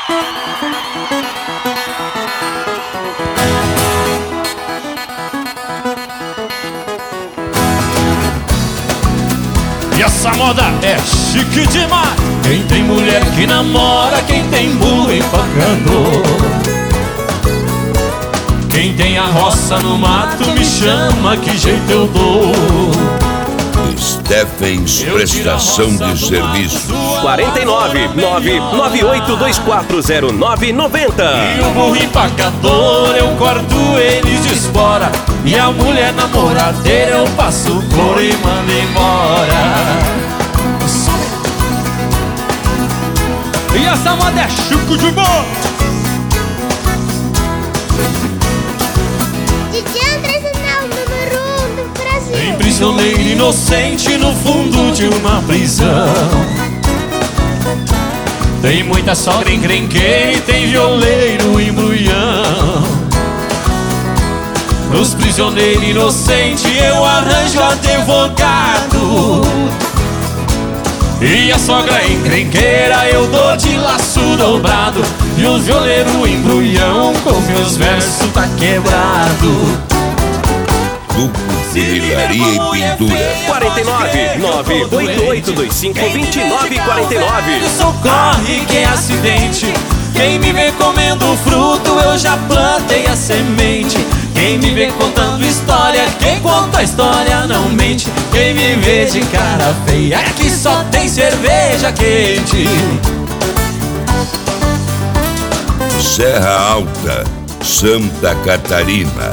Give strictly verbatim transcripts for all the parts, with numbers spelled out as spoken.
E essa moda é chique demais. Quem tem mulher que namora, quem tem burro empacador. Quem tem a roça no mato me chama, que jeito eu dou. Steffens Prestação de Serviços. Quarenta e nove, nove nove oito dois quatro zero nove noventa. E o burro empacador eu corto eles de espora, e a mulher namoradeira eu passo couro e mando embora. E essa moda é chico de boa. D J André Zanel, número um do Brasil. Tem prisioneiro inocente no fundo de uma prisão. Tem muita sogra encrenqueira e tem violeiro embrulhão. Pros prisioneiros inocentes eu arranjo advogado, e a sogra encrenqueira eu dou de laço dobrado, e o violeiro embrulhão com meus versos tá quebrado. Duplo Funilaria e Pintura. Quarenta e nove, nove oito oito dois cinco dois nove quatro nove. Socorre quem é acidente. Quem me vê comendo fruto, eu já plantei a semente. Quem me vê contando história, quem conta a história não mente. Quem me vê de cara feia, aqui só tem cerveja quente. Serra Alta, Santa Catarina.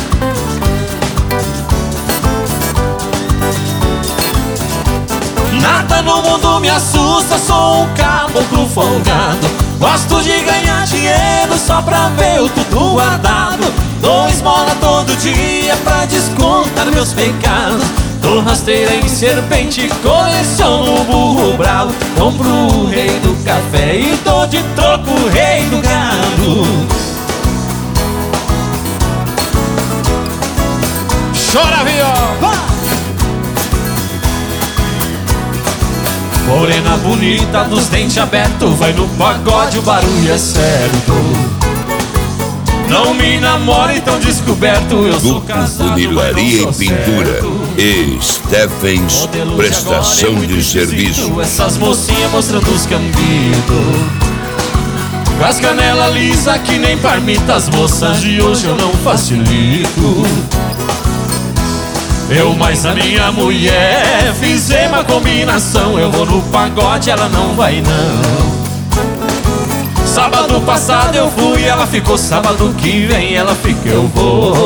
Nada no mundo me assusta, sou um caboclo folgado. Gosto de ganhar dinheiro só pra ver o tudo guardado. Dou esmola todo dia pra descontar meus pecados. Dou rasteira em serpente, coleciono o burro bravo. Compro o rei do café e dou de troco o rei do gado. Chora, viola! Morena bonita dos dentes abertos, vai no pagode, o barulho é certo. Não me namore tão descoberto, eu sou casado, Funilaria mas e não sou Pintura. certo. E Steffens Modelo de Prestação agora é de muito Serviços. esquisito, essas mocinhas mostrando os cambitos, com as canelas lisas que nem parmitas. Moças de hoje eu não facilito. Eu mais a minha mulher fizemos uma combinação. Eu vou no pagode, ela não vai não. Sábado passado eu fui, ela ficou. Sábado que vem ela fica, eu vou.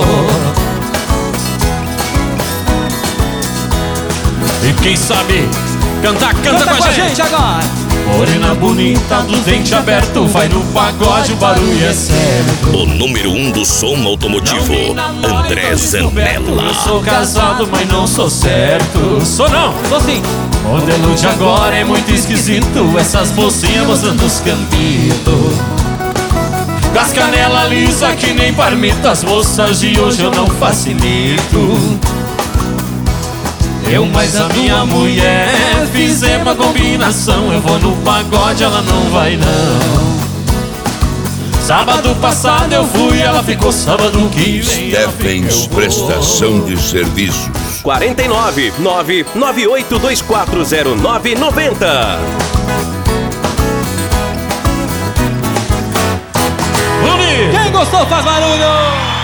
E quem sabe cantar, canta, canta com a gente, gente agora. Morena bonita dos dentes abertos, vai no pagode, o barulho é certo. O número um do som automotivo, André Zanella. Eu sou casado, mas não sou certo. Sou não, sou sim. Modelo de agora é muito esquisito, essas mocinhas mostrando os cambitos, com as canelas lisas que nem parmitas. Moças de hoje eu não facilito. Eu mais a minha mulher fizemos uma combinação. Eu vou no pagode, ela não vai não. Sábado passado eu fui, ela ficou. Sábado que vem ela fica, eu Steffens vou. Prestação de Serviços. Quarenta e nove, nove nove oito dois quatro zero nove noventa. Quem gostou faz barulho!